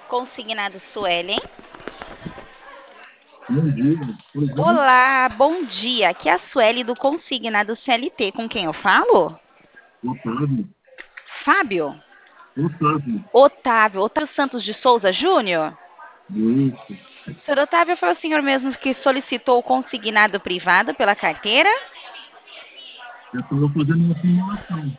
Consignado Suelen. Bom dia, pois não? Olá, bom dia. Aqui é a Sueli do Consignado CLT. Com quem eu falo? Otávio, Fábio? Otávio, Otávio Santos de Souza Júnior? isso. Senhor Otávio, foi o senhor mesmo que solicitou o consignado privado pela carteira? Eu estava fazendo uma simulação.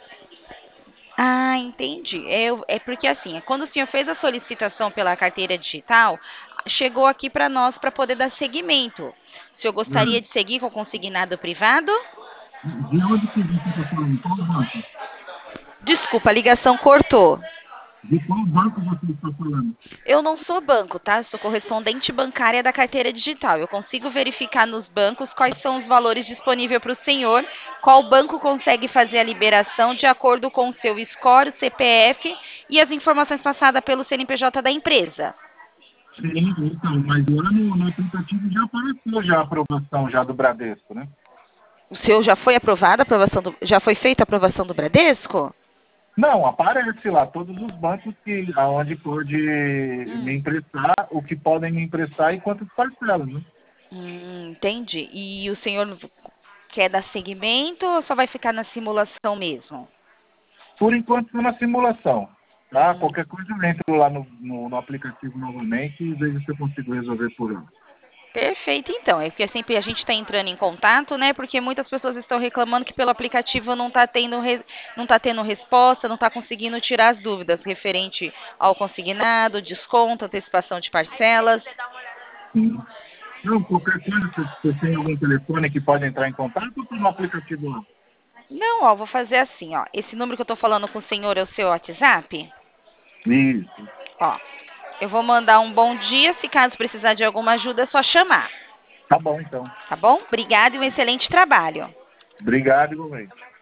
Ah, entendi. É porque assim, quando o senhor fez a solicitação pela carteira digital, chegou aqui para nós para poder dar seguimento. O senhor gostaria É, de seguir com o consignado privado? de onde que você está falando? Qual banco? Desculpa, a ligação cortou. De qual banco você está falando? Eu não sou banco, tá? Eu sou correspondente bancária da carteira digital. Eu consigo verificar nos bancos quais são os valores disponíveis para o senhor, qual banco consegue fazer a liberação de acordo com o seu score, o CPF e as informações passadas pelo CNPJ da empresa. Sim, então, mas lá no aplicativo já apareceu já a aprovação já do Bradesco, né? O seu já foi aprovado, já foi feita a aprovação do Bradesco? Não, aparece lá todos os bancos que aonde pode me emprestar, o que podem me emprestar e quantas parcelas, né? Entendi. E o senhor quer dar seguimento ou só vai ficar na simulação mesmo? Por enquanto, estou na simulação. Tá? Hum, Qualquer coisa eu entro lá no aplicativo novamente e vejo se eu consigo resolver por lá. Perfeito, então. É porque sempre a gente está entrando em contato, né? Porque muitas pessoas estão reclamando que pelo aplicativo não está tendo, não tá tendo resposta, não está conseguindo tirar as dúvidas referente ao consignado, desconto, antecipação de parcelas. Sim. Não, qualquer coisa, se você tem algum telefone que pode entrar em contato, ou tá no aplicativo lá. Não, ó, vou fazer assim, ó. Esse número que eu estou falando com o senhor é o seu WhatsApp? Isso. Ó, eu vou mandar um bom dia. Se caso precisar de alguma ajuda, é só chamar. Tá bom, então. Tá bom? Obrigada e um excelente trabalho. Obrigado, igualmente.